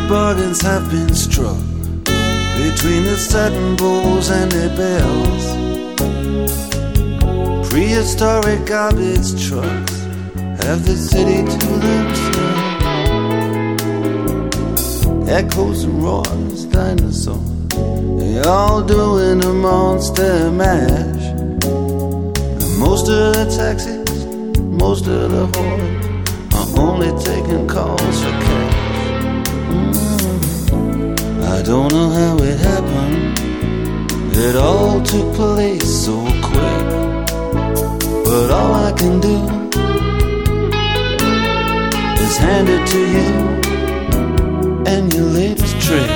bargains have been struck between the satin bowls and their bells. Prehistoric garbage trucks have the city to themselves. Echoes and roars, dinosaurs, they all doing a monster mash. And most of the taxis, most of the whores are only taking calls for cash. I don't know how it happened, it all took place so quick. But all I can do is hand it to you and your latest trick.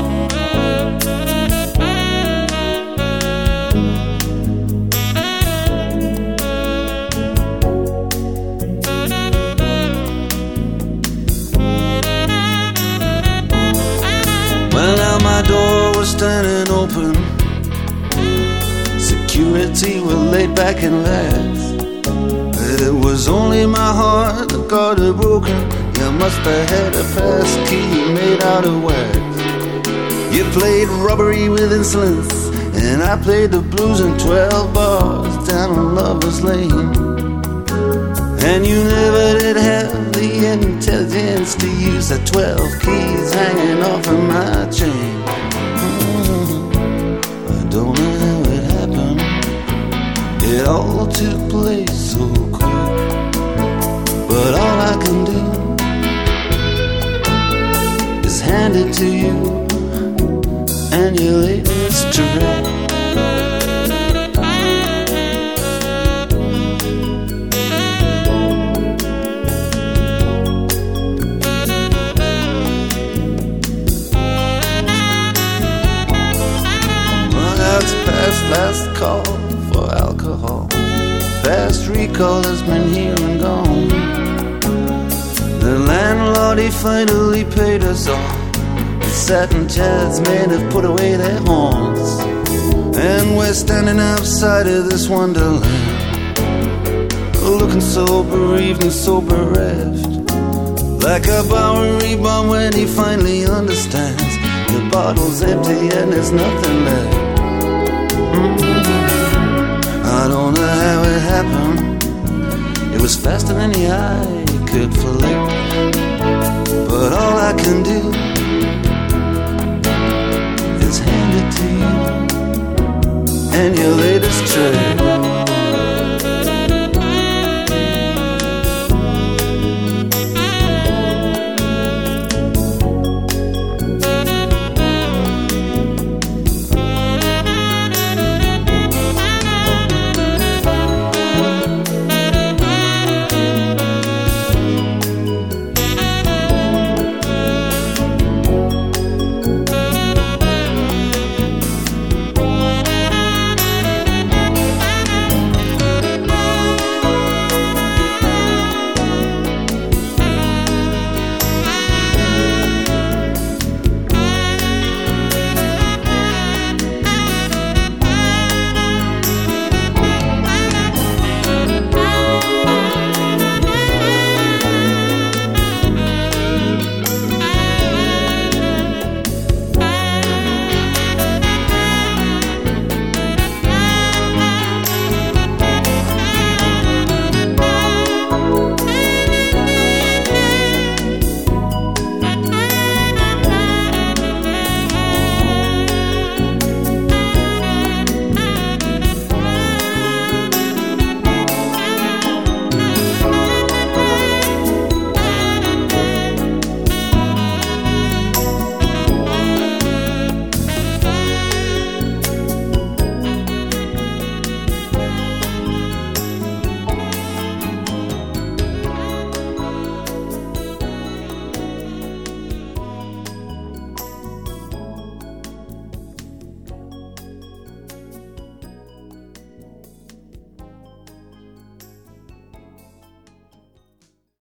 Well, now my door was standing open, security were laid back and lax. It was only my heart that got it broken. You must have had a pass key made out of wax. You played robbery with insolence, and I played the blues in 12 bars down on Lover's Lane. And you never did have the intelligence to use the 12 keys hanging off of my chain. I don't know how it happened, it all took place so quick. But all I can do is hand it to you and your latest trick. Last call for alcohol, fast recall has been here and gone. The landlord, he finally paid us all. The satin chairs men have put away their horns, and we're standing outside of this wonderland, looking so bereaved and so bereft, like a Bowery bum when he finally understands the bottle's empty and there's nothing left. I don't know how it happened, it was faster than the eye could flick. But all I can do